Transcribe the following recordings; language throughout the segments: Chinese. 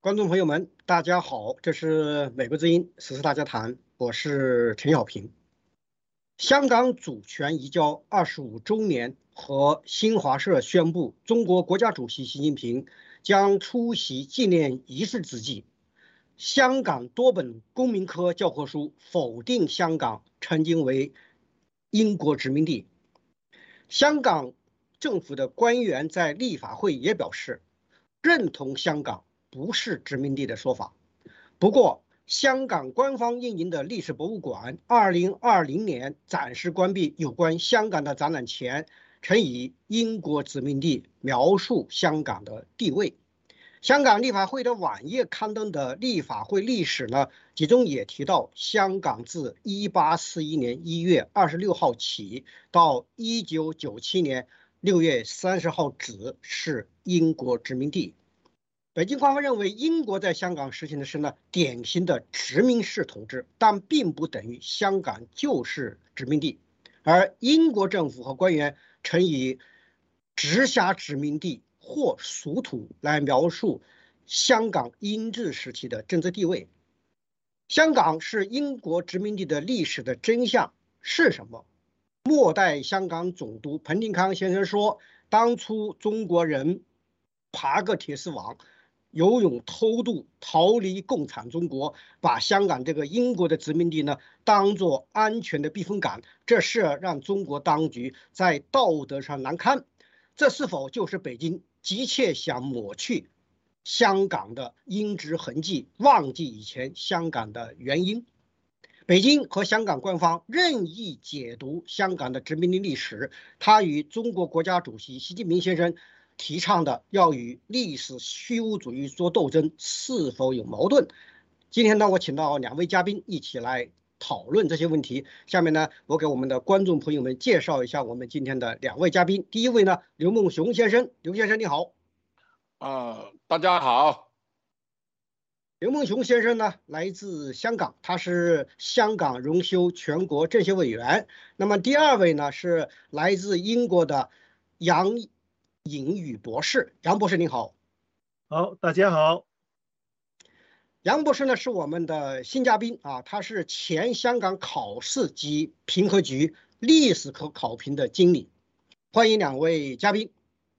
观众朋友们，大家好，这是美国之音时事大家谈，我是陈小平。香港主权移交25周年和新华社宣布，中国国家主席习近平将出席纪念仪式之际，香港多本公民科教科书否定香港曾经为英国殖民地。香港政府的官员在立法会也表示，认同香港不是殖民地的说法。不过，香港官方运营的历史博物馆2020年暂时关闭有关香港的展览前，曾以英国殖民地描述香港的地位。香港立法会的网页刊登的立法会历史呢，其中也提到，香港自1841年1月26号起到1997年6月30号止是英国殖民地。北京官方认为，英国在香港实行的是典型的殖民式统治，但并不等于香港就是殖民地。而英国政府和官员曾以直辖殖民地或属土来描述香港英治时期的政治地位。香港是英国殖民地的历史的真相是什么？末代香港总督彭定康先生说，当初中国人爬个铁丝网，游泳偷渡逃离共产中国，把香港这个英国的殖民地呢当作安全的避风港，这是让中国当局在道德上难堪。这是否就是北京急切想抹去香港的英殖痕迹，忘记以前香港的原因？北京和香港官方任意解读香港的殖民地历史，它与中国国家主席习近平先生提倡的要与历史虚无主义做斗争是否有矛盾？今天呢，我请到两位嘉宾一起来讨论这些问题。下面呢，我给我们的观众朋友们介绍一下我们今天的两位嘉宾。第一位呢，刘梦熊先生，刘先生你好。 大家好。 刘梦熊先生呢，来自香港，他是香港荣休全国政协委员。那么第二位呢，是来自英国的杨颖宇博士。杨博士您好。 好，大家好。 杨博士呢是我们的新嘉宾啊，他是前香港考试及评核局历史科考评的经理。欢迎两位嘉宾。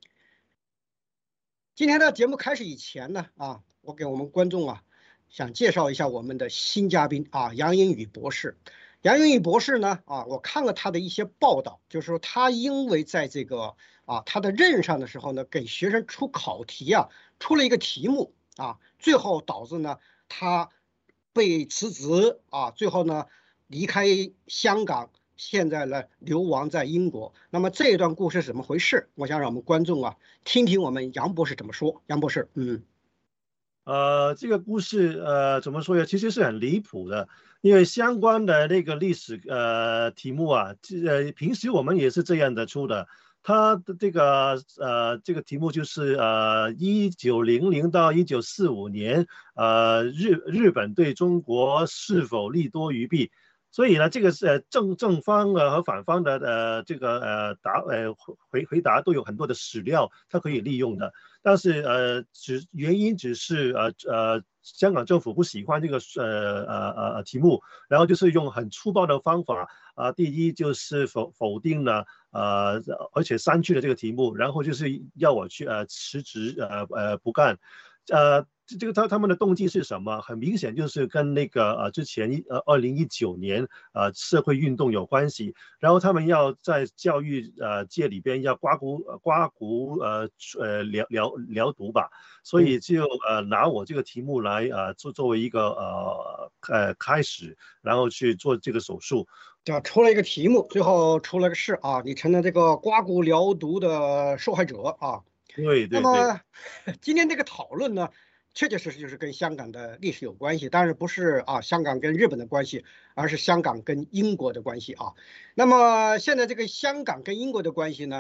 今天的节目开始以前呢，我给我们观众想介绍一下我们的新嘉宾杨颖宇博士。杨颖宇博士呢我看了他的一些报道，就是说他因为在这个他的任上的时候呢，给学生出考题出了一个题目最后导致呢他被辞职最后呢离开香港，现在呢流亡在英国。那么这一段故事是怎么回事？我想让我们观众听听我们杨博士怎么说。杨博士， 这个故事怎么说呀？其实是很离谱的，因为相关的那个历史题目平时我们也是这样的出的。它的这个题目就是1900到1945年日本对中国是否利多于弊。所以呢，这个是正方和反方的回答都有很多的史料，它可以利用的。但是原因只是香港政府不喜欢这个题目，然后就是用很粗暴的方法第一就是否定了而且删去了这个题目，然后就是要我去辞职不干。这个他们的动机是什么？很明显就是跟那个之前2019年社会运动有关系，然后他们要在教育界里边要刮骨疗毒吧，所以就拿我这个题目来作为一个开始，然后去做这个手术。 出了一个题目，最后出了个事你成了这个刮骨疗毒的受害者对。 那么今天这个讨论呢，确确实实就是跟香港的历史有关系，当然不是香港跟日本的关系，而是香港跟英国的关系那么现在这个香港跟英国的关系呢，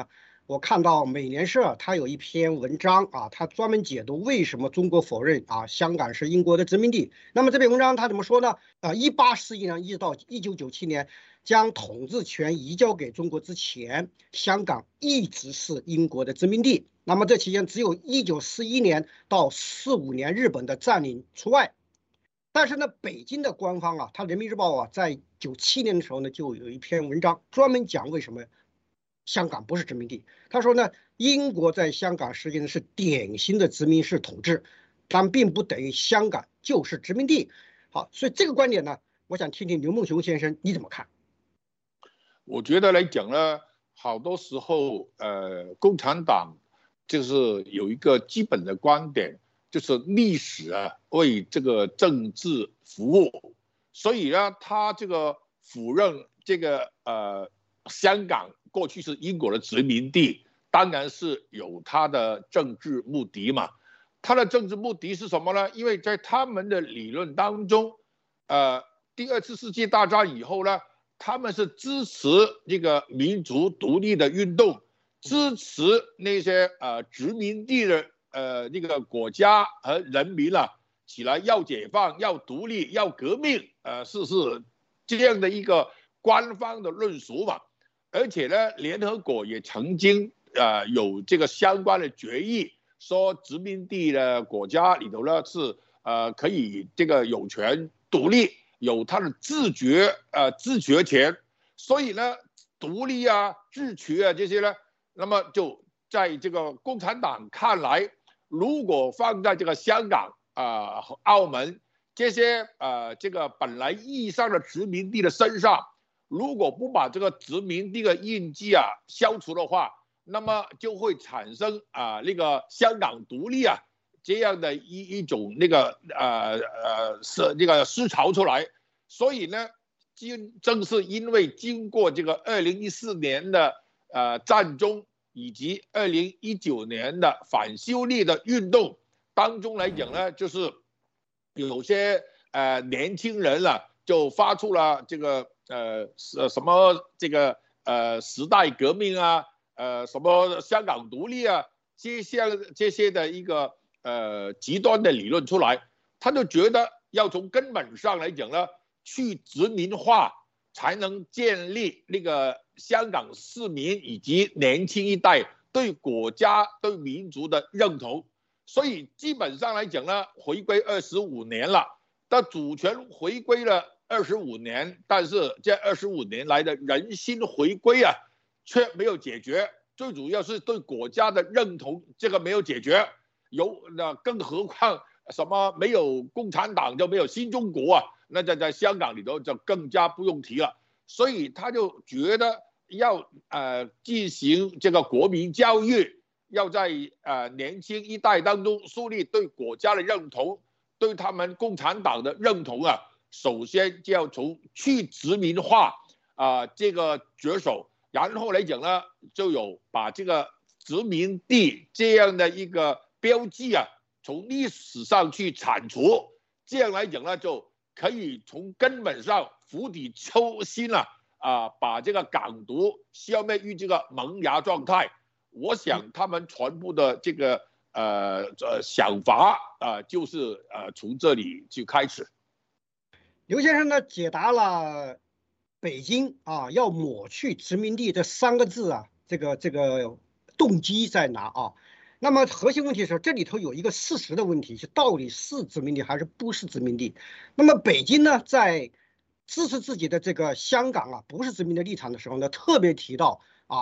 我看到美联社它有一篇文章啊，它专门解读为什么中国否认香港是英国的殖民地。那么这篇文章它怎么说呢？18世纪一直到1997年将统治权移交给中国之前，香港一直是英国的殖民地。那么这期间只有1941年到45年日本的占领除外。但是呢，北京的官方它《人民日报》在97年的时候呢，就有一篇文章专门讲为什么香港不是殖民地。他说呢，英国在香港实行的是典型的殖民式统治，但并不等于香港就是殖民地。好，所以这个观点呢，我想听听刘梦熊先生你怎么看？ 我觉得来讲呢，好多时候共产党就是有一个基本的观点，就是历史为这个政治服务，所以呢，他这个否认这个香港过去是英国的殖民地，当然是有他的政治目的嘛。他的政治目的是什么呢？因为在他们的理论当中，第2次世界大战以后呢，他们是支持这个民族独立的运动，支持那些殖民地的那个国家和人民起来要解放、要独立、要革命，是这样的一个官方的论述嘛。而且呢，联合国也曾经有这个相关的决议，说殖民地的国家里头呢是可以这个有权独立，有它的自决权。所以呢，独立自决这些呢，那么就在这个共产党看来，如果放在这个香港和澳门这些这个本来意义上的殖民地的身上，如果不把这个殖民地的印记消除的话，那么就会产生那个香港独立这样的一种那个那个思潮出来。所以呢，正是因为经过这个2014年的战争以及2019年的反修例的运动当中来讲呢，就是有些年轻人就发出了这个什么这个时代革命什么香港独立这些的一个极端的理论出来。他就觉得要从根本上来讲呢，去殖民化才能建立那个香港市民以及年轻一代对国家对民族的认同。所以基本上来讲呢，回归25年了，但主权回归了25年，但是这25年来的人心回归却没有解决。最主要是对国家的认同这个没有解决，更何况什么没有共产党就没有新中国那在香港里头就更加不用提了。所以他就觉得要进行这个国民教育，要在年轻一代当中树立对国家的认同，对他们共产党的认同首先就要从去殖民化这个着手，然后来讲呢，就有把这个殖民地这样的一个标记从历史上去铲除，这样来讲呢，就可以从根本上釜底抽薪把这个港独消灭于这个萌芽状态。我想他们全部的这个想法就是从这里去开始。 刘先生呢解答了北京要抹去殖民地这3个字这个动机在哪那么核心问题是这里头有一个事实的问题，是到底是殖民地还是不是殖民地。那么北京呢在支持自己的这个香港不是殖民的立场的时候呢，特别提到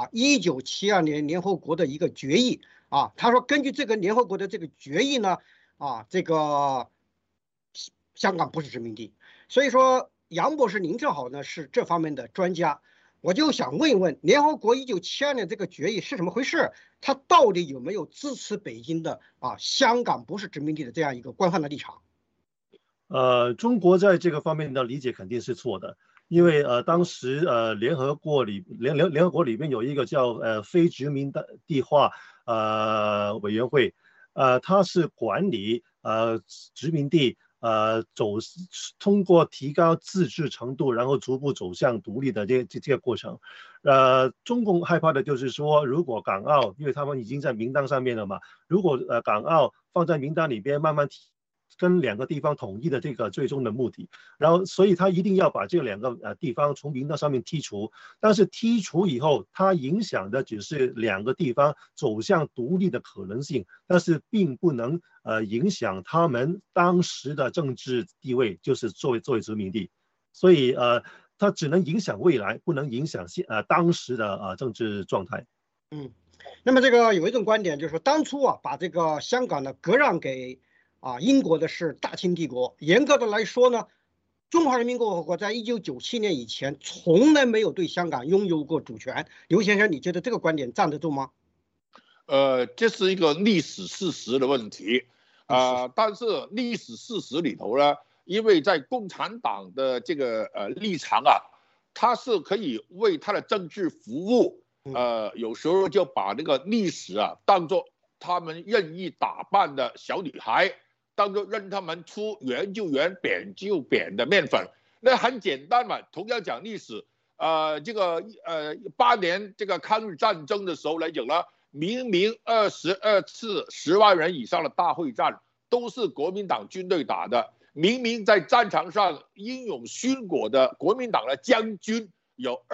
1972年联合国的一个决议他说根据这个联合国的这个决议呢这个香港不是殖民地。所以说杨博士您正好呢是这方面的专家，我就想问一问，联合国1972年这个决议是怎么回事？它到底有没有支持北京的香港不是殖民地的这样一个官方的立场？ 中国在这个方面的理解肯定是错的，因为当时联合国里面有一个叫非殖民地化委员会，它是管理殖民地通过提高自治程度，然后逐步走向独立的这个过程。中共害怕的就是说，如果港澳，因为他们已经在名单上面了嘛，如果港澳放在名单里边，慢慢跟2个地方统一的这个最终的目的，然后所以他一定要把这2个地方从名单上面剔除。但是剔除以后，它影响的只是2个地方走向独立的可能性，但是并不能影响他们当时的政治地位，就是作为殖民地。所以它只能影响未来，不能影响当时的政治状态。 那么这个有一种观点就是说，当初把这个香港呢割让给英国的是大清帝国。严格的来说呢，中华人民共和国在1997年以前从来没有对香港拥有过主权。刘先生，你觉得这个观点站得住吗？ 这是一个历史事实的问题但是历史事实里头呢，因为在共产党的这个立场它是可以为它的政治服务，有时候就把那个历史当作他们任意打扮的小女孩，当作任他们出圆就圆、扁就扁的面粉。那很简单嘛，同样讲历史，这个8年这个抗日战争的时候来讲呢，明明22次10万人以上的大会战都是国民党军队打的，明明在战场上英勇殉国的国民党的将军有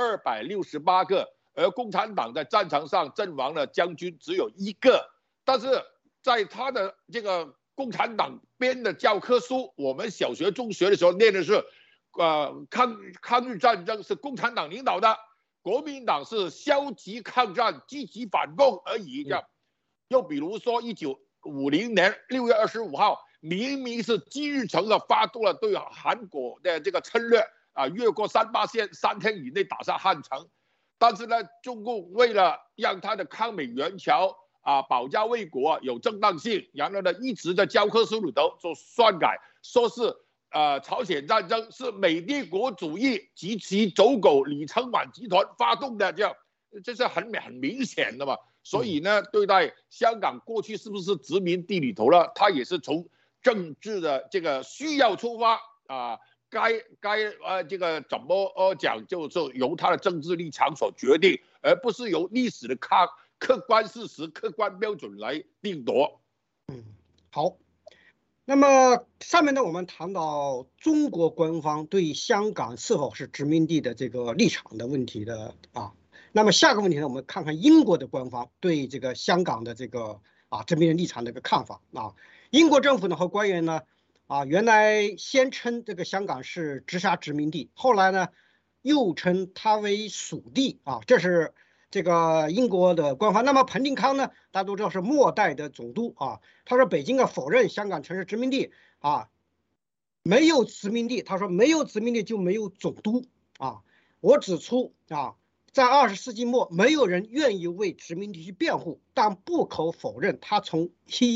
268个，而共产党在战场上阵亡的将军只有1个。但是在他的这个共产党编的教科书，我们小学中学的时候念的是抗日战争是共产党领导的，国民党是消极抗战、积极反共而已。又比如说1950年6月25号，明明是金日成发动了对韩国的这个侵略越过3八线3天以内打下汉城，但是呢，中共为了让他的抗美援朝保家卫国有正当性，然后呢一直在教科书里头做篡改，说是朝鲜战争是美帝国主义及其走狗李承晚集团发动的，这是很明显的嘛。所以呢，对待香港过去是不是殖民地里头了，他也是从政治的这个需要出发该这个怎么讲，就是由他的政治立场所决定，而不是由历史的客观事实、客观标准来定夺。 好。那么上面呢，我们谈到中国官方对香港是否是殖民地的这个立场的问题的那么下个问题呢，我们看看英国的官方对这个香港的这个殖民地立场的一个看法英国政府呢和官员呢原来先称这个香港是直辖殖民地，后来呢又称它为属地这是这个英国的官方。那么彭定康呢，大家都知道是末代的总督他说北京否认香港曾是殖民地没有殖民地，他说没有殖民地就没有总督我指出在20世纪末，没有人愿意为殖民地去辩护，但不可否认，他从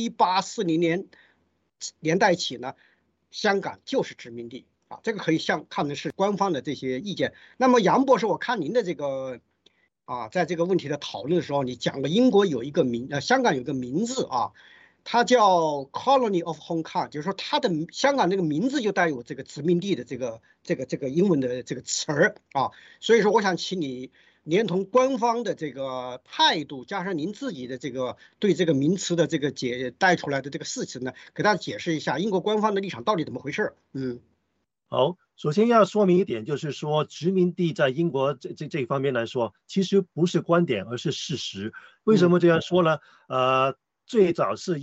1840年代起呢，香港就是殖民地这个可以看成是官方的这些意见。那么杨博士，我看您的这个在这个问题的讨论的时候，你讲了英国有一个香港有个名字它叫 Colony of Hong Kong， 就是说它的香港这个名字就带有这个殖民地的这个英文的这个词儿所以说我想请你连同官方的这个态度，加上您自己的这个对这个名词的这个带出来的这个事情呢，给大家解释一下英国官方的立场到底怎么回事。 好，首先要说明一点，就是说殖民地在英国这一方面来说，其实不是观点，而是事实。为什么这样说呢？最早是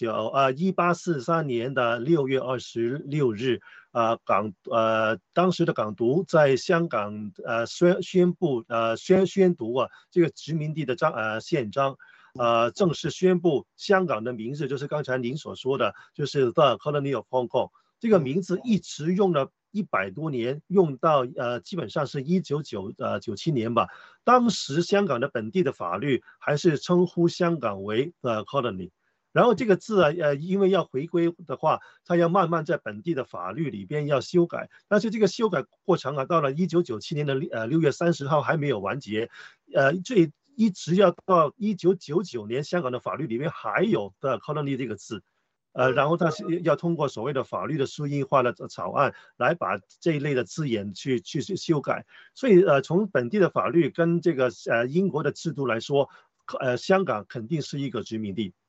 1843年的6月26日，当时的港督在香港宣读这个殖民地的宪章，正式宣布香港的名字就是刚才您所说的，就是 The Colony of Hong Kong。这个名字一直用了100多年，用到基本上是1997年吧。当时香港的本地的法律还是称呼香港为colony， 然后这个字因为要回归的话，它要慢慢在本地的法律里边要修改，但是这个修改过程到了1997年的6月30号还没有完结，这一直要到1999年，香港的法律里面还有的 colony 这个字。 然后他是要通过所谓的法律的书印化的草案来把这一类的字眼去修改。所以从本地的法律跟这个英国的制度来说，香港肯定是一个殖民地。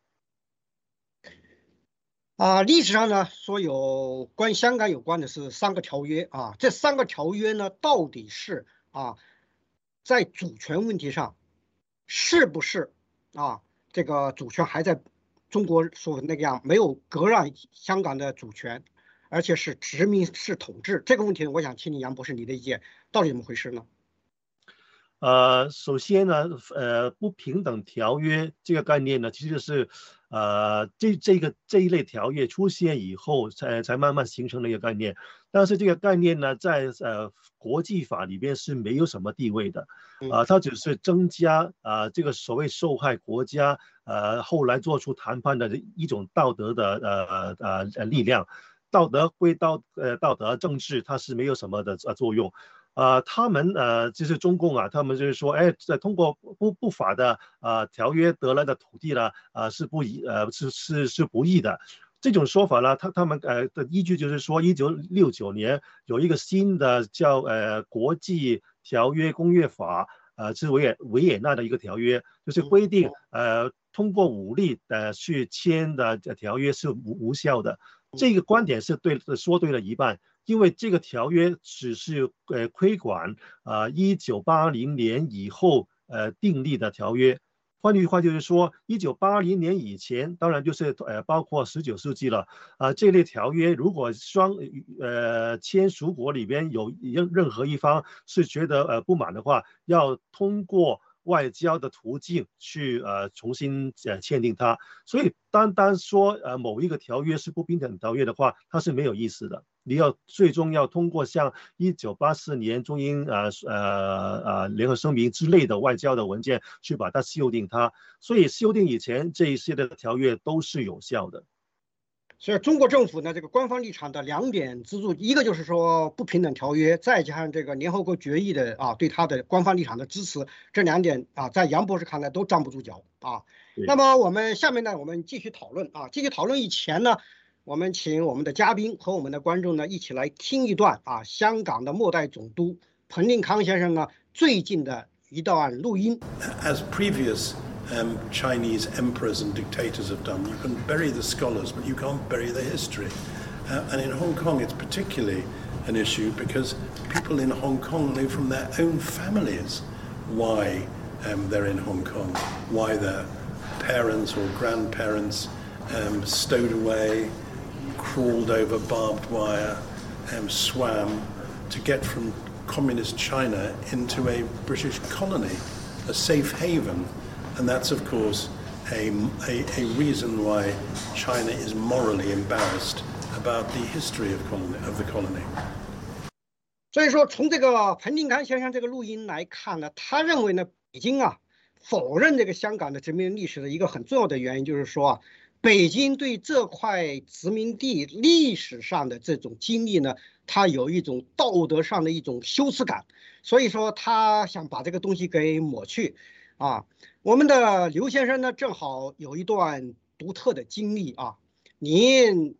历史上呢说有关香港有关的是3个条约啊，这3个条约呢到底是在主权问题上是不是这个主权还在中国说的那个样，没有割让香港的主权，而且是殖民式统治，这个问题我想听听杨博士你的意见，到底怎么回事呢？ 首先呢，不平等条约这个概念呢，其实是这一类条约出现以后才慢慢形成的一个概念。但是这个概念呢，在国际法里边是没有什么地位的，它只是增加这个所谓受害国家后来做出谈判的一种道德的力量。道德归道德，政治它是没有什么的作用。他们就是中共他们就是说，通过不法的条约得来的土地呢，是不义的。这种说法呢，他们的依据就是说，1969年有一个新的叫国际条约公约法，是维也纳的一个条约，就是规定通过武力去签的条约是无效的。这个观点是说对了一半，因为这个条约只是规管1980年以后订立的条约。换句话就是说，1980年以前，当然就是包括19世纪了这类条约，如果签署国里边有任何一方是觉得不满的话，要通过外交的途径去重新签订它。所以单说某一个条约是不平等条约的话，它是没有意思的。你最终要通过像1984年中英联合声明之类的外交的文件去把它修订它，所以修订以前这一些的条约都是有效的。 所以中国政府呢，这个官方立场的2点支柱，一个就是说不平等条约，再加上这个联合国决议的对他的官方立场的支持，这2点在杨博士看来都站不住脚那么我们下面呢，我们继续讨论继续讨论以前呢，我们请我们的嘉宾和我们的观众呢一起来听一段香港的末代总督彭定康先生呢最近的一段录音。 As previous Chinese emperors and dictators have done, you can bury the scholars, but you can't bury the history. And in Hong Kong, it's particularly an issue because people in Hong Kong know from their own families why they're in Hong Kong, why their parents or grandparents stowed away, crawled over barbed wire, swam to get from communist China into a British colony, a safe haven. And that's, of course, a reason why China is morally embarrassed about the history of the colony. 所以说，从这个彭定康先生这个录音来看呢，他认为呢，北京否认这个香港的殖民历史的一个很重要的原因，就是说北京对这块殖民地历史上的这种经历呢，他有一种道德上的一种羞耻感，所以说他想把这个东西给抹去我们的刘先生呢，正好有一段独特的经历您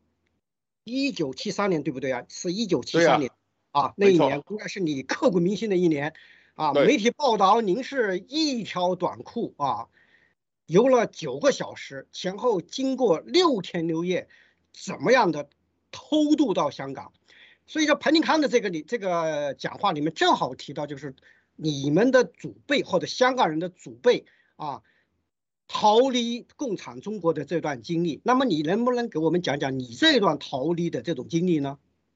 1973年对不对是1973年那一年应该是你刻骨铭心的一年媒体报道您是一条短裤游了9个小时，前后经过6天6夜，怎么样的偷渡到香港？所以说彭定康的这个讲话里面正好提到，就是你们的祖辈或者香港人的祖辈逃离共产中国的这段经历。那么你能不能给我们讲讲你这段逃离的这种经历呢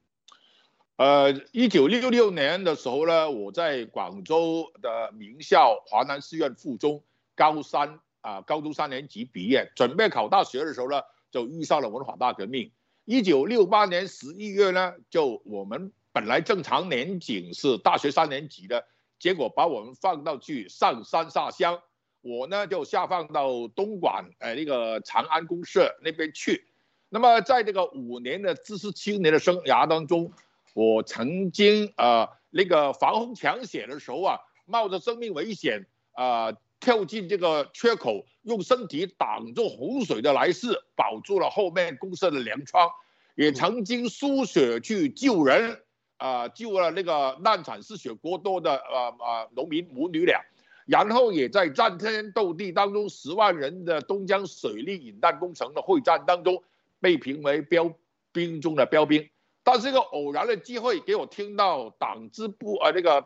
？1966年的时候呢，我在广州的名校华南师院附中高中3年级毕业，准备考大学的时候呢，就遇上了文化大革命。1968年11月呢，就我们本来正常年景是大学3年级的，结果把我们放到去上山下乡。我呢就下放到东莞那个长安公社那边去。那么在这个5年的知识青年的生涯当中，我曾经那个防洪抢险的时候冒着生命危险跳进这个缺口，用身体挡住洪水的来势，保住了后面公社的粮仓，也曾经输血去救人，救了那个难产失血过多的农民母女俩，然后也在战天斗地当中10万人的东江水利引弹工程的会战当中被评为标兵中的标兵。但是一个偶然的机会，给我听到党支部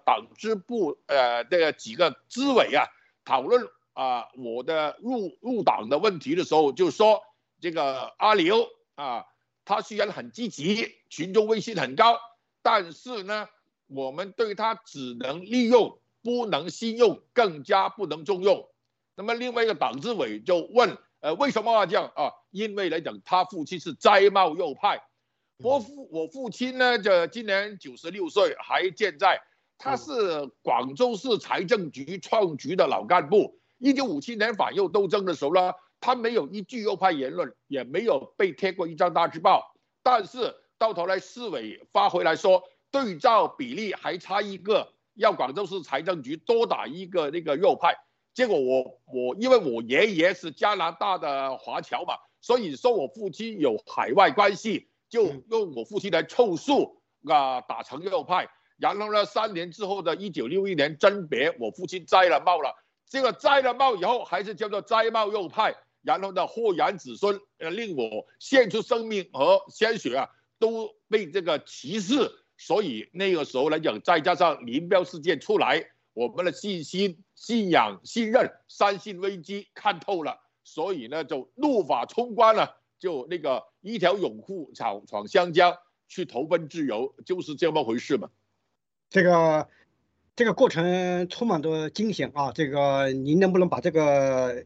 这个几个支委讨论我的入党的问题的时候，就说这个阿刘他虽然很积极，群众威信很高，但是呢，我们对他只能利用，不能信用，更加不能重用。那么另外一个党支委就问，为什么这样因为来讲，他父亲是摘帽右派。我父亲呢，今年96岁，还健在。他是广州市财政局创局的老干部。1957年反右斗争的时候呢，他没有一句右派言论，也没有被贴过一张大字报。但是到头来市委发回来说，对照比例还差一个，要广州市财政局多打一个那个右派。结果因为我爷爷是加拿大的华侨嘛，所以说我父亲有海外关系。就用我父亲来凑数打成右派，然后呢，3年之后的1961年甄别，我父亲摘了帽了。这个摘了帽以后，还是叫做摘帽右派，然后呢，祸延子孙，令我献出生命和鲜血都被这个歧视。所以那个时候来讲，再加上林彪事件出来，我们的信心、信仰、信任3信危机看透了，所以呢，就怒发冲冠了。就那个一条泳裤闯湘江，去投奔自由，就是这么回事嘛。 这个过程充满着惊险这个您能不能把这个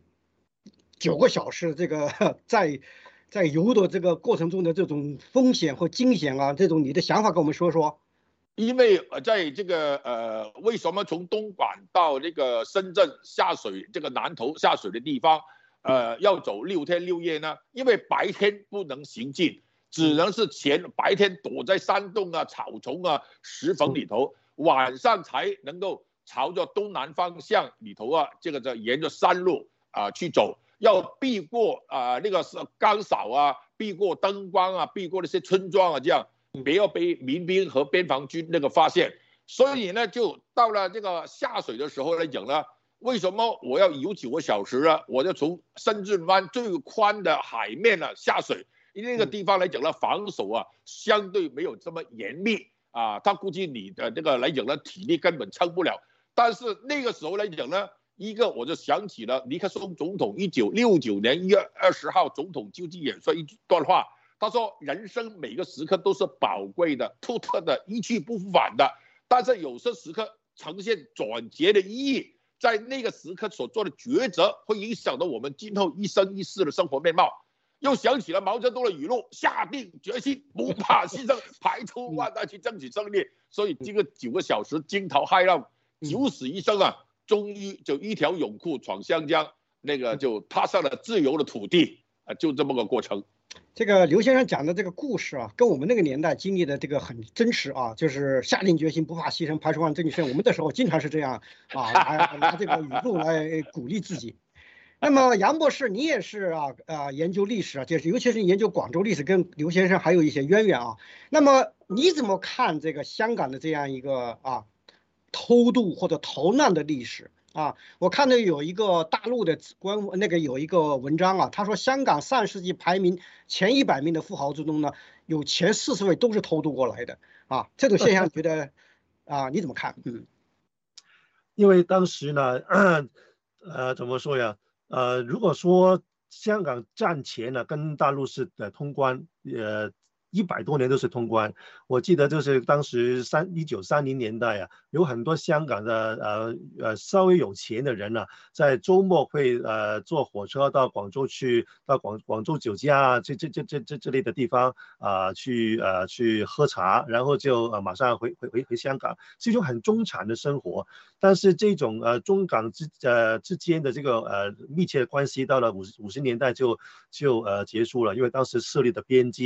9个小时这个在游的这个过程中的这种风险和惊险这种你的想法跟我们说说？ 因为在这个为什么从东莞到这个深圳下水，这个南头下水的地方？要走6天6夜呢，因为白天不能行进，只能是白天躲在山洞草丛石缝里头，晚上才能够朝着东南方向里头这个沿着山路去走，要避过那个岗哨避过灯光避过那些村庄这样不要被民兵和边防军那个发现。所以呢，就到了这个下水的时候来讲呢。为什么我要游9个小时呢？我就从深圳湾最宽的海面下水，因为那个地方来讲呢，防守相对没有这么严密他估计你的这个来讲呢，体力根本撑不了。但是那个时候来讲呢，一个我就想起了尼克松总统1969年1月20号总统就职演说一段话，他说：“人生每个时刻都是宝贵的、独特的、一去不复返的，但是有些时刻呈现转折的意义。”在那个时刻所做的抉择，会影响到我们今后一生一世的生活面貌。又想起了毛泽东的语录：下定决心，不怕牺牲，排除万难去争取胜利。所以这个9个小时惊涛骇浪，九死一生终于就一条泳裤闯湘江，那个就踏上了自由的土地就这么个过程。 这个刘先生讲的这个故事跟我们那个年代经历的这个很真实就是下定决心不怕牺牲，排除万难争取胜利。我们那时候经常是这样拿这个语录来鼓励自己。那么杨博士，你也是研究历史就是尤其是研究广州历史，跟刘先生还有一些渊源那么你怎么看这个香港的这样一个偷渡或者逃难的历史？我看到有一个大陆的有一个文章他说香港3世纪排名前100名的富豪之中呢，有前40位都是偷渡过来的这种现象觉得你怎么看？ 因为当时呢怎么说呀如果说香港战前呢跟大陆是通关100多年都是通关。我记得就是当时1930年代有很多香港的稍微有钱的人在周末会坐火车到广州去，到广州酒家这类的地方去喝茶，然后就马上回香港，是一种很中产的生活。但是这种中港之间的这个密切的关系到了50年代就结束了，因为当时设立的边界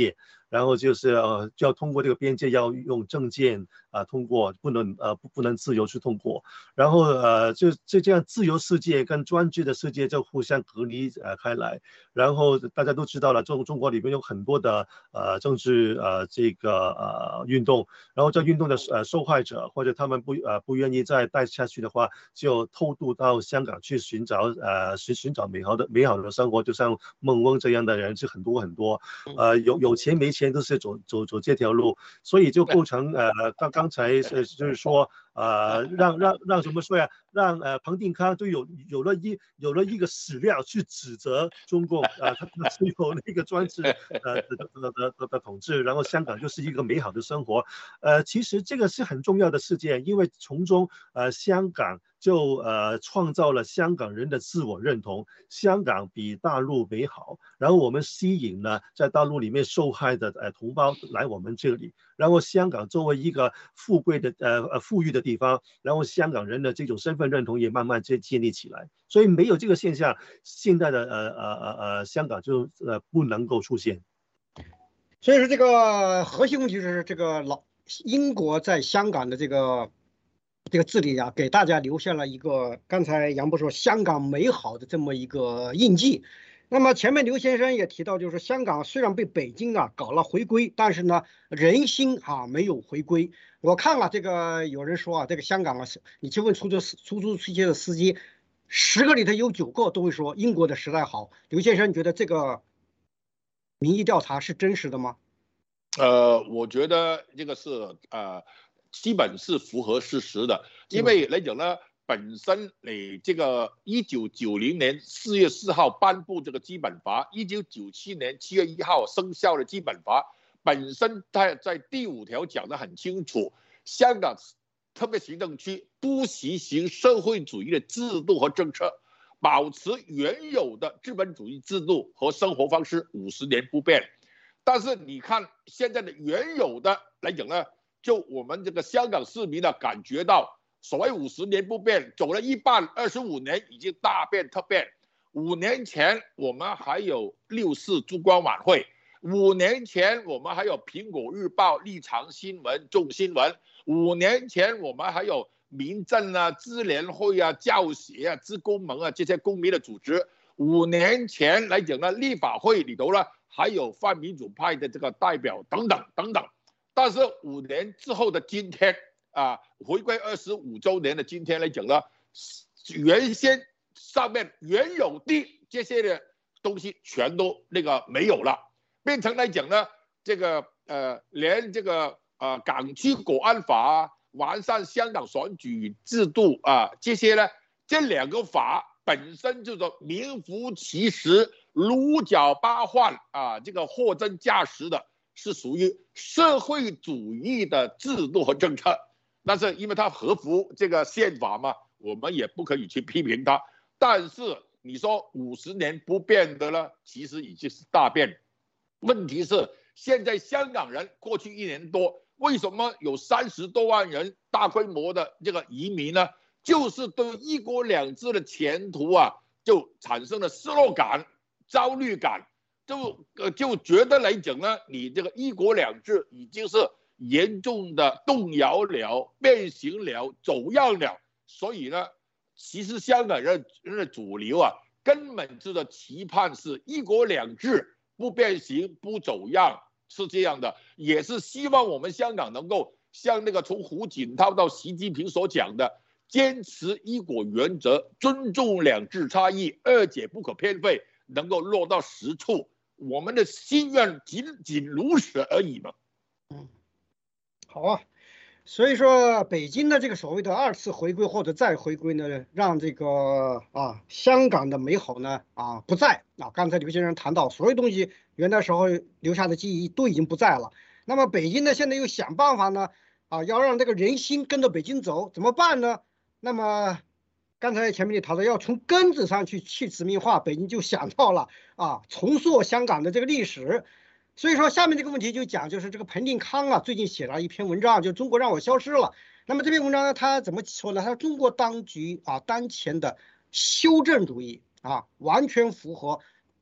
然后就是就要通过这个边界要用证件通过，不能自由去通过。然后就这样自由世界跟专制的世界就互相隔离开来。然后大家都知道了，中国里面有很多的政治这个运动，然后这运动的受害者或者他们不愿意再待下去的话，就偷渡到香港去寻找美好的生活，就像孟翁这样的人是很多很多，有钱没钱都是走这条路，所以就构成刚才就是说让什么说呀？让彭定康就有了一个史料去指责中共他是有那个专制的统治，然后香港就是一个美好的生活。其实这个是很重要的事件，因为从中香港就创造了香港人的自我认同，香港比大陆美好，然后我们吸引了在大陆里面受害的同胞来我们这里，然后香港作为一个富裕的地方，然后香港人的这种身份认同也慢慢建立起来，所以没有这个现象，现在的香港就不能够出现。 所以说这个核心问题就是这个英国在香港的这个治理啊，给大家留下了一个刚才杨博说香港美好的这么一个印记。那么前面刘先生也提到，就是香港虽然被北京搞了回归，但是呢人心没有回归。我看这个有人说这个香港你去问出租车的司机，10个里头有9个都会说英国的时代好。刘先生觉得这个民意调查是真实的吗？ 我觉得这个是基本是符合事实的，因为来讲呢，本身你这个1990年4月4号颁布这个基本法，1997年7月1号生效的基本法，本身在第5条讲得很清楚，香港特别行政区不实行社会主义的制度和政策，保持原有的资本主义制度和生活方式50年不变。但是你看现在的原有的来讲呢，就我们这个香港市民呢感觉到，所谓50年不变，走了一半，25年已经大变特变。5年前我们还有6·4烛光晚会，5年前我们还有苹果日报、立场新闻、众新闻，5年前我们还有民政支联会教协职工盟这些公民的组织。5年前来讲呢，立法会里头呢还有泛民主派的这个代表等等等等。但是5年之后的今天回归25周年的今天来讲呢，原先上面原有的这些的东西全都没有了，变成来讲呢，这个连这个港区国安法完善香港选举制度这些呢，这2个法本身就是名副其实、如搅八换这个货真价实的，是属于社会主义的制度和政策。但是因为它合乎这个宪法嘛，我们也不可以去批评它。但是你说50年不变的呢，其实已经是大变。问题是现在香港人过去1年多，为什么有30多万人大规模的这个移民呢？就是对一国两制的前途就产生了失落感、焦虑感，就觉得来讲呢，你这个一国两制已经是严重的动摇了、变形了、走样了。所以呢，其实香港人的主流根本就是期盼是一国两制不变形、不走样，是这样的，也是希望我们香港能够像那个从胡锦涛到习近平所讲的，坚持一国原则，尊重两制差异，二解不可偏废，能够落到实处。我们的心愿仅如此而已嘛。 好所以说北京的这个所谓的2次回归或者再回归呢，让这个香港的美好呢不在刚才刘先生谈到，所有东西原来时候留下的记忆都已经不在了。那么北京呢，现在又想办法呢要让这个人心跟着北京走，怎么办呢？那么刚才前面也谈到，要从根子上去殖民化，北京就想到了重塑香港的这个历史。所以说下面这个问题就讲，就是这个彭定康最近写了一篇文章，就中国让我消失了。那么这篇文章呢，他怎么说呢？他说中国当局当前的修正主义完全符合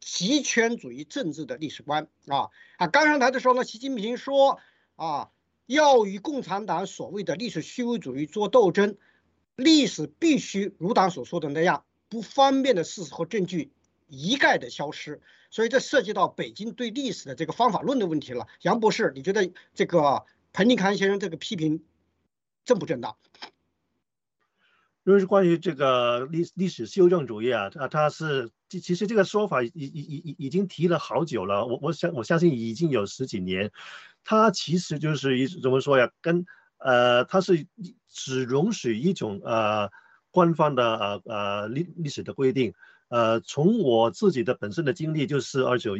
极权主义政治的历史观刚上台的时候呢，习近平说要与共产党所谓的历史虚伪主义做斗争，历史必须如党所说的那样，不方便的事实和证据一概的消失。所以这涉及到北京对历史的这个方法论的问题了。杨博士，你觉得这个彭定康先生这个批评正不正当？ 如果是关于这个历史修正主义它是其实这个说法已经提了好久了，我相信已经有10几年。它其实就是怎么说呀？它是只容许一种官方的历史的规定。从我自己的本身的经历，就是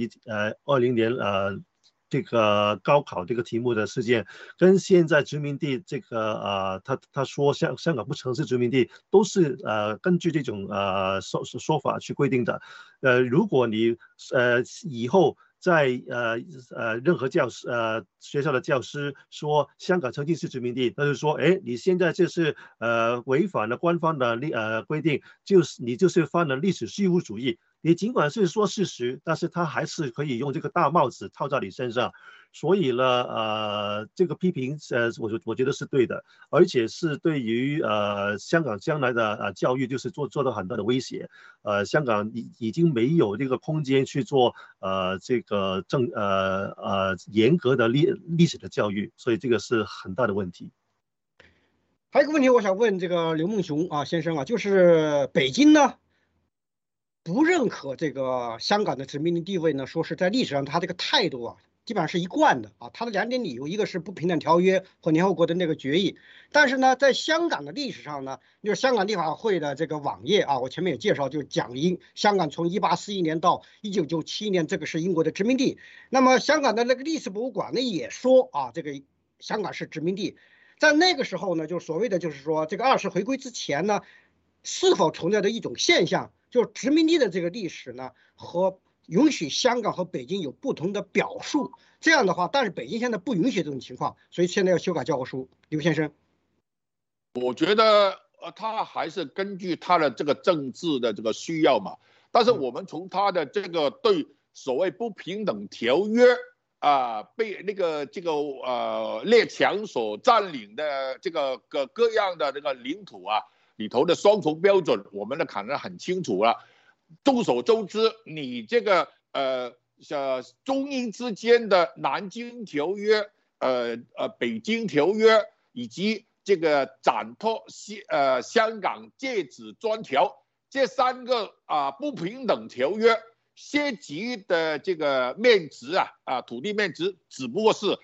20年这个高考这个题目的事件，跟现在殖民地这个他说香港不曾是殖民地，都是根据这种说法去规定的。如果你以后在任何学校的教师说香港曾经是殖民地，那就说，你现在就是违反了官方的规定，你就是犯了历史虚无主义。你尽管是说事实，但是他还是可以用这个大帽子套在你身上。所以呢，这个批评我觉得是对的，而且是对于香港将来的教育就是做到很大的威胁。香港已经没有这个空间去做这个严格的历史的教育，所以这个是很大的问题。 还有一个问题，我想问这个刘梦熊先生就是北京呢不认可这个香港的殖民地地位呢，说是在历史上他这个态度基本上是一贯的他的2点理由，一个是不平等条约和联合国的那个决议，但是呢，在香港的历史上呢，就是香港立法会的这个网页我前面也介绍，就讲香港从1841年到1997年，这个是英国的殖民地。那么香港的那个历史博物馆呢也说这个香港是殖民地。在那个时候呢，就所谓的就是说这个20回归之前呢，是否存在的一种现象，就是殖民地的这个历史呢和允许香港和北京有不同的表述，这样的话，但是北京现在不允许这种情况，所以现在要修改教科书。刘先生， 我觉得他还是根据他的这个政治的这个需要嘛，但是我们从他的这个对所谓不平等条约被列强所占领的这个各样的这个领土里头的双重标准，我们看得很清楚了。众所周知，你这个中英之间的南京条约、北京条约以及这个展拓香港界址专条，这3个不平等条约涉及的这个面值土地面值只不过是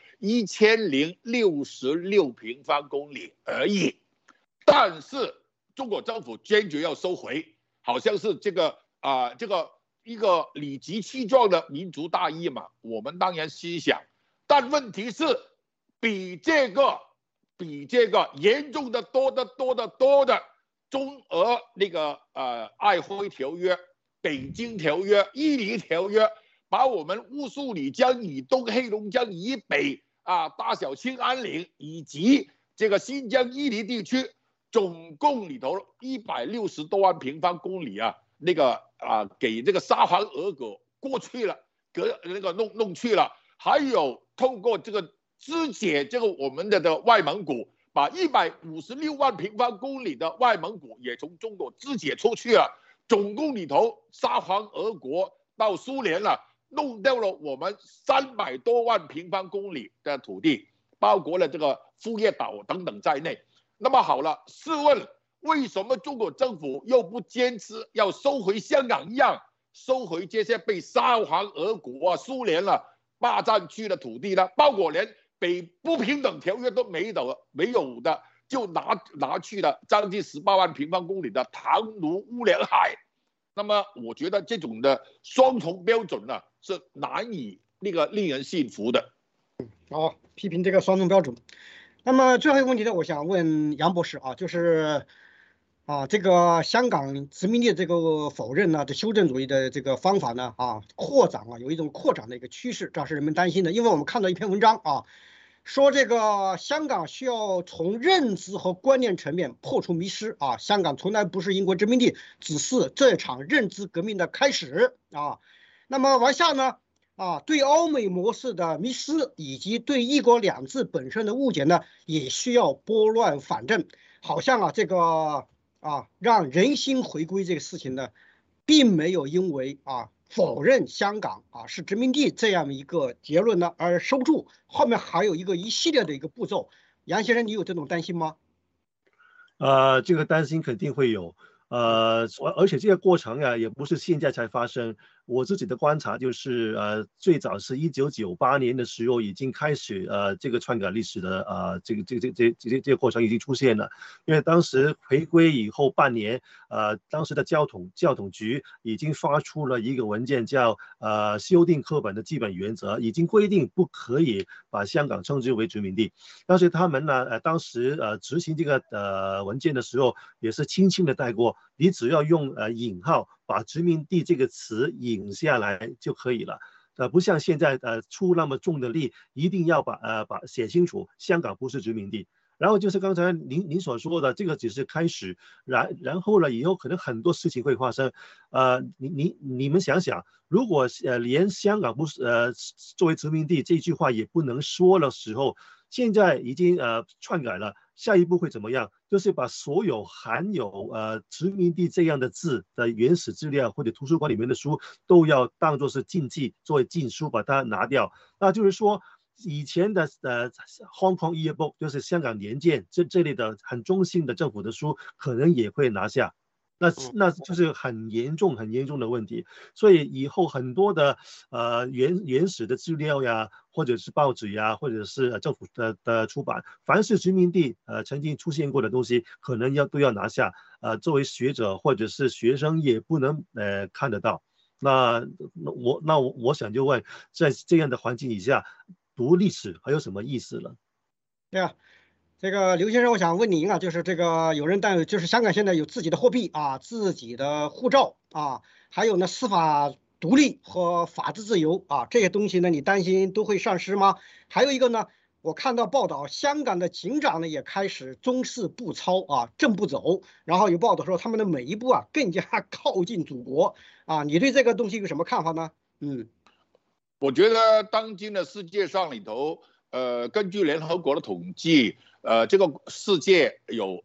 1066平方公里而已，但是中国政府坚决要收回，好像是这个一个理直气壮的民族大义嘛，我们当然欣赏，但问题是比这个严重的多的中俄那个瑷珲条约、北京条约、伊犁条约，把我们乌苏里江以东、黑龙江以北大小兴安岭以及这个新疆伊犁地区，总共里头160多万平方公里给这个沙皇俄国过去了，弄去了，还有通过这个肢解这个我们的外蒙古，把156万平方公里的外蒙古也从中国肢解出去了，总共里头沙皇俄国到苏联了，弄掉了我们300多万平方公里的土地，包括了这个枫叶岛等等在内。那么好了，试问为什么中国政府又不坚持要收回香港一样，收回这些被沙皇俄国苏联霸占去的土地呢？包括连不平等条约都没有的，就拿去了将近18万平方公里的唐努乌梁海。那么我觉得这种的双重标准是难以令人信服的。 批评这个双重标准。那么最后一个问题呢，我想问杨博士就是这个香港殖民地的这个否认呢，这修正主义的这个方法呢扩展有一种扩展的一个趋势，这是人们担心的。因为我们看到一篇文章说这个香港需要从认知和观念层面破除迷失香港从来不是英国殖民地，只是这场认知革命的开始那么往下呢，对欧美模式的迷失以及对一国两制本身的误解呢，也需要拨乱反正。好像这个让人心回归这个事情呢，并没有因为否认香港是殖民地这样一个结论呢而收住，后面还有一系列的一个步骤。杨先生，你有这种担心吗？ 这个担心肯定会有。而且这个过程呀，也不是现在才发生。我自己的观察就是，最早是1998年的时候已经开始，这个篡改历史的这个过程已经出现了。因为当时回归以后半年，当时的教统局已经发出了一个文件，叫修订课本的基本原则，已经规定不可以把香港称之为殖民地。但是他们呢，当时执行这个文件的时候，也是轻轻的带过。你只要用引号把殖民地这个词引下来就可以了，不像现在出那么重的力，一定要把写清楚香港不是殖民地。然后就是刚才您所说的，这个只是开始，然后呢，以后可能很多事情会发生。你们想想，如果连香港不是作为殖民地这句话也不能说的时候，现在已经篡改了，下一步会怎么样？就是把所有含有殖民地这样的字的原始资料或者图书馆里面的书都要当作是禁忌，作为禁书把它拿掉。那就是说，以前的Hong Kong Yearbook 就是香港年鉴这类的很中性的政府的书，可能也会拿下。那就是很严重的问题。所以以后很多的原始的资料呀，或者是报纸呀，或者是政府的出版，凡是殖民地曾经出现过的东西，可能都要拿下。作为学者或者是学生也不能看得到。那我想就问，在这样的环境底下，读历史还有什么意思了？ 对啊。这个刘先生，我想问您就是这个有人就是香港现在有自己的货币自己的护照还有呢司法独立和法治自由这些东西呢，你担心都会丧失吗？还有一个呢，我看到报道，香港的警长呢也开始中式步操正步走，然后有报道说他们的每一步更加靠近祖国你对这个东西有什么看法呢？ 我觉得当今的世界上里头，根据联合国的统计，这个世界有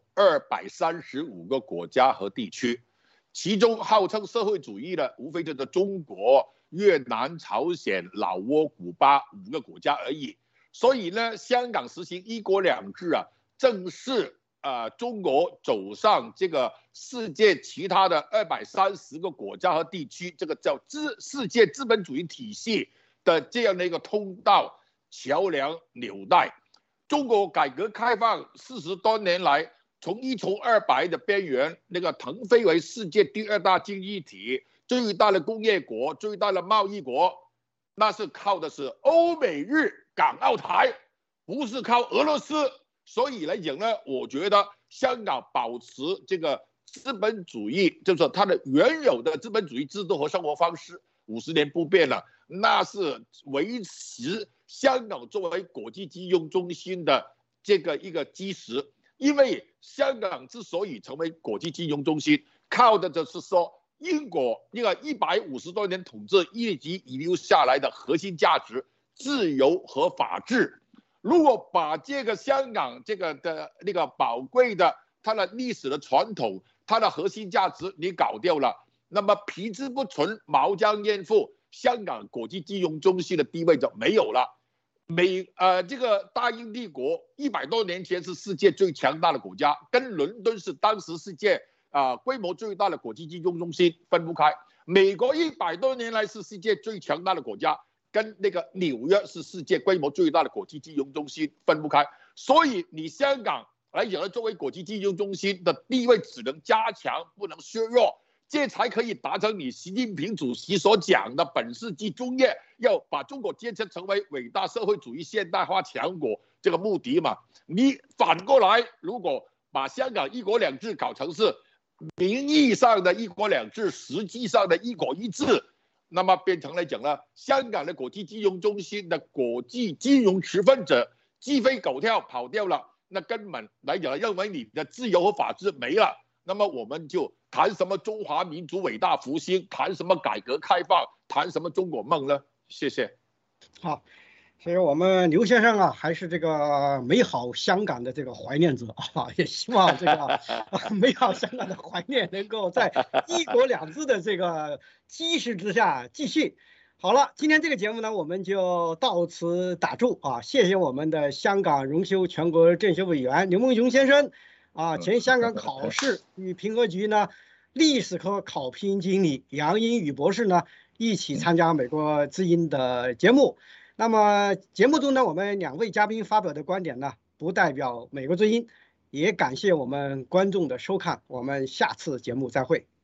235个国家和地区，其中号称社会主义的无非就是中国、越南、朝鲜、老挝、古巴5个国家而已。所以呢，香港实行一国两制正是中国走上这个世界其他的230个国家和地区，这个叫世界资本主义体系的这样的一个通道、桥梁、纽带。中国改革开放40多年来，从一穷二白的边缘，那个腾飞为世界第2大经济体、最大的工业国、最大的贸易国，那是靠的是欧美日港澳台，不是靠俄罗斯。所以来讲呢，我觉得香港保持这个资本主义，就是它的原有的资本主义制度和生活方式50年不变了，那是维持香港作为国际金融中心的这个一个基石。因为香港之所以成为国际金融中心，靠的就是说英国一个150多年统治一直遗留下来的核心价值自由和法治。如果把这个香港这个的那个宝贵的它的历史的传统，它的核心价值你搞掉了，那么皮之不存，毛将焉附，香港国际金融中心的地位就没有了。这个大英帝国100多年前是世界最强大的国家，跟伦敦是当时世界规模最大的国际金融中心分不开。美国100多年来是世界最强大的国家，跟那个纽约是世界规模最大的国际金融中心分不开。所以你香港来讲，作为国际金融中心的地位只能加强，不能削弱，这才可以达成你习近平主席所讲的本世纪中叶要把中国建设成为伟大社会主义现代化强国这个目的嘛。你反过来，如果把香港一国两制搞成是名义上的一国两制，实际上的一国一制，那么变成来讲呢，香港的国际金融中心的国际金融持份者鸡飞狗跳跑掉了，那根本来讲认为你的自由和法治没了， 那么我们就谈什么中华民族伟大复兴，谈什么改革开放，谈什么中国梦呢？谢谢。 好。所以我们刘先生啊，还是这个美好香港的这个怀念者啊，也希望这个美好香港的怀念能够在一国两制的这个基石之下继续。好了，今天这个节目呢，我们就到此打住啊！谢谢我们的香港荣休全国政协委员刘梦熊先生啊，前香港考试与评核局呢历史科考评经理杨英宇博士呢一起参加美国之音的节目。那么节目中呢，我们2位嘉宾发表的观点呢，不代表美国之音，也感谢我们观众的收看，我们下次节目再会。